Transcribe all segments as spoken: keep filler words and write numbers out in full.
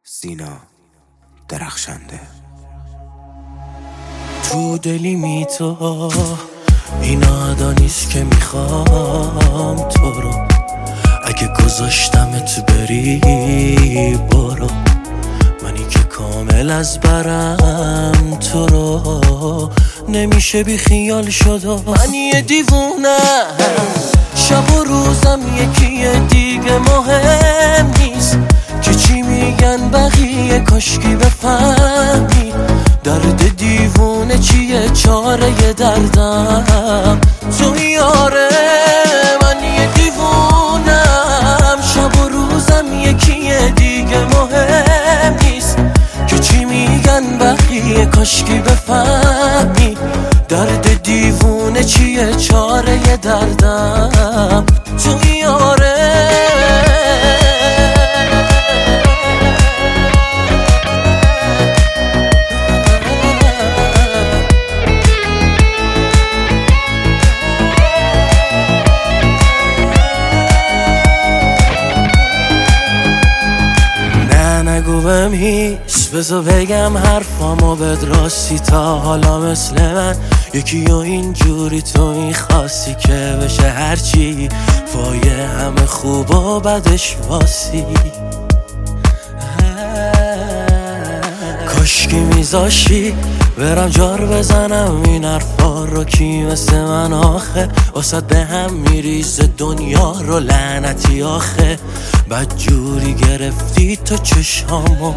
سینا درخشنده. تو دلی می تو این آدا نیست که میخوام تو رو، اگه گذاشتمت بری برو، منی که کامل از برم تو رو نمیشه بی خیال شد. من یه دیوونه شب و روزم یکیه دیگه مهم نیست که چی میگن بقیه، کاشکی بفهمی درد دیوونه چیه، چاره دردم تو یاره. من یه دیوونم شب و روزم یکیه دیگه مهم نیست که چی میگن بقیه، کاشکی بفهمی درد دیوونه چیه، چاره دردم تو یاره. نگو بهم هیچ، بذار بگم حرفامو بد راستی، تا حالا مثل من یکی و اینجوری تو میخواستی که بشه هرچی وایه همه خوب و بدش واسی. کاشکی میذاشی برم جار بزنم این حرفا رو، کی مثل من آخه واسد به هم میریزه دنیا رو، لعنتی آخه بدجوری گرفتی تو چشامو.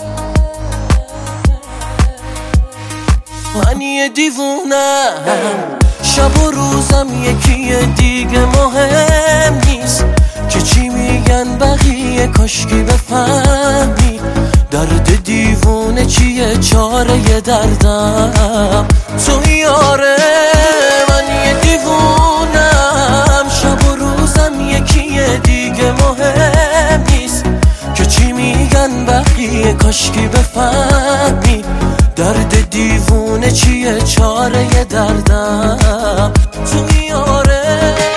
من یه دیوونم شب و روزم یکیه دیگه مهم نیست که چی میگن بقیه، کاشکی بفهمی درد دیوونه چیه، چاره دردم تو یاره. من یه دیوونم شب و روزم یکیه دیگه مهم نیست که چی میگن بقیه، کاشکی بفهمی درد دیوونه چیه، چاره دردم تو یاره.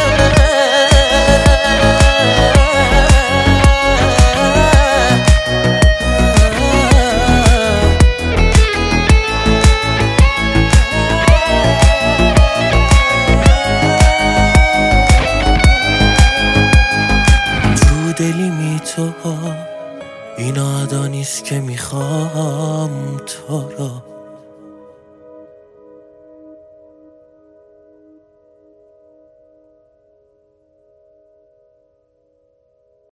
دلی می تو این آدا نیست که میخوام تو رو،